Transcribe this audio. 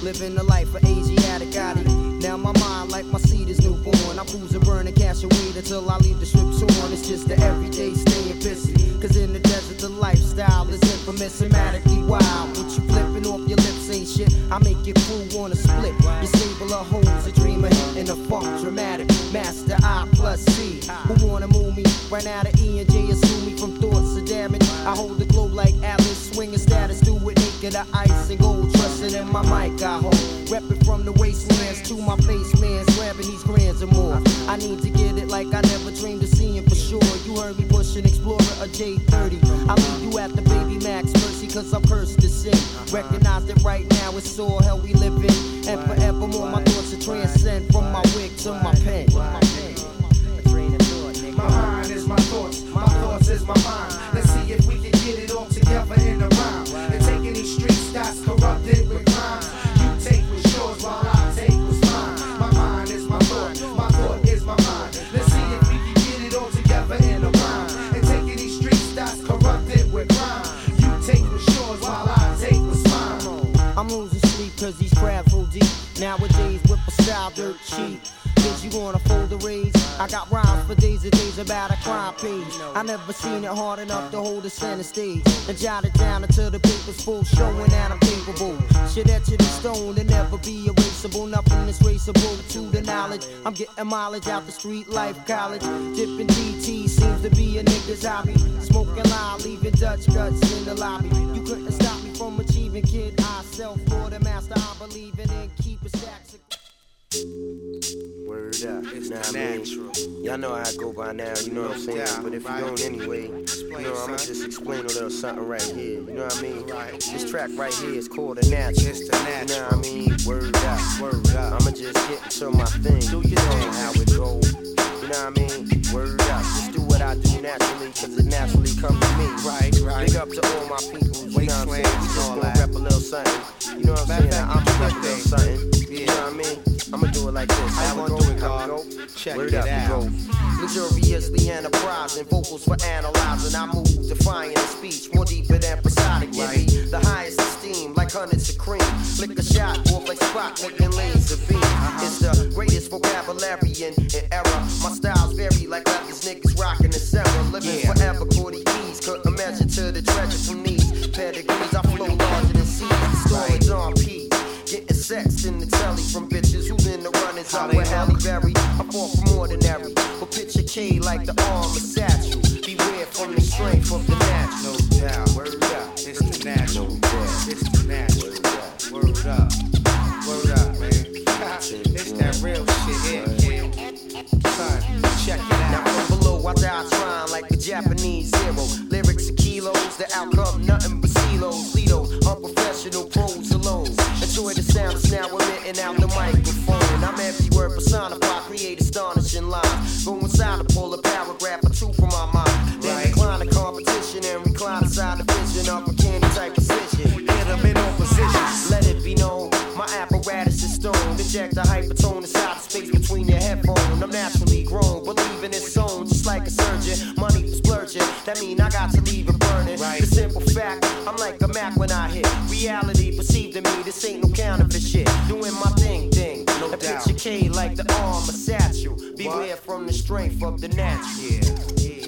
living the life of Asiatic Gotti. Now my mind like my seed is newborn. I cruise and burn and cash and weed until I leave the strip torn. It's just the everyday staying pissy. Cause in the desert the lifestyle is infamous and madically wild. What you flipping off your lips ain't shit. I make your crew wanna split. Your stable of hoes, a dreamer hitting the funk. Dramatic, master I plus C. Who wanna move me? Right now the E and J assume me from thoughts of damage. I hold the globe like Atlas, swinging status, do it naked of ice and gold. Trusting in my mic, I hold. Reppin' from the wastelands to my face mans, grabbing these grands and more. I need to get it like I never dreamed of seeing for sure. You heard me pushing Explorer, a J30. I leave you at the Baby Max Mercy, cause I'm cursed to sin. Recognize that right now it's all hell we live in. And forevermore my thoughts are transcend from my wig to my pen. My mind is my thoughts is my mind. Let's see if we can get it all together in a rhyme. And taking these streets that's corrupted with crime. You take what's yours while I take what's mine. My mind is my thought is my mind. Let's see if we can get it all together in a rhyme. And taking these streets that's corrupted with crime. You take what's yours while I take what's mine. I'm losing sleep cause these crabs roll deep. Nowadays whip a style dirt cheap. Bitch, you gonna fold the rage? I got rhymes for days and days about a crime page. I never seen it hard enough to hold a center stage and jot it down until the paper's full, showing that I'm capable. Shit etched in stone and never be erasable. Nothing is traceable to the knowledge. I'm getting mileage out the street life college. Dipping DT seems to be a nigga's hobby. Smoking loud, leaving Dutch guts in the lobby. You couldn't stop me from achieving, kid. I self for the master. I believe in it. Keep it stacks. Word up, it's not natural. Y'all know how I go by now, you know what I'm saying? But if you're going anyway, you know, I'ma just explain a little something right here, you know what I mean? This track right here is called The Natural, you know what I mean? Word up, I'ma just get into my thing, you know how it goes, you know what I mean? Word up, just do what I do naturally, cause it naturally comes to me. Right. Big up to all my people, you know what I'm saying? We just gonna rap a little something, you know what I'm saying? I'ma rap a little something, you know what I mean? I'ma do it like this. How you gonna do it, dog? Check it out. Luxuriously enterprising, vocals for analyzing. I move defying the speech, more deeper than prosodic. Give me the highest esteem, like hundreds of cream. Flick a shot, off like spot, making lanes of beam. It's the greatest vocabulary in era. My styles vary like others niggas rocking the Sarah. Living forever, Cordy keys, couldn't measure to the treasure from these pedigrees. I flow larger than seas, storage on peas. Getting sexed in the telly from bitches who's in the runnings out with Halle Berry. I fought from ordinary, but picture K like the arm of Satchel. Beware from the strength of the natural. No doubt, word up, it's the natural. It's the natural. Word up, man. It's that real shit here, kid. Son, check it out. Now from below, I die trying like a Japanese hero. Lyrics are kilos, the outcome nothing but silos. Litos, unprofessional pros alone. Enjoy the sound that's now emitting out the microphone. I'm every word personified, create astonishing lines. Go inside to pull a paragraph or two from my mind. Then decline the competition and recline inside the vision of a candy type position. Hit them in all positions. Let it be known, my apparatus is stone. Inject a hypertone inside the space between your headphones. I'm naturally grown, believe in its own, just like a surgeon. Money for splurging, that mean I got to leave it burning. The simple fact, I'm like a Mac when I hit. Reality perceived in me, this ain't no counterfeit shit. Doing my thing, no doubt. Picture K like the arm of Satchel. Beware from the strength of the natural. Yeah.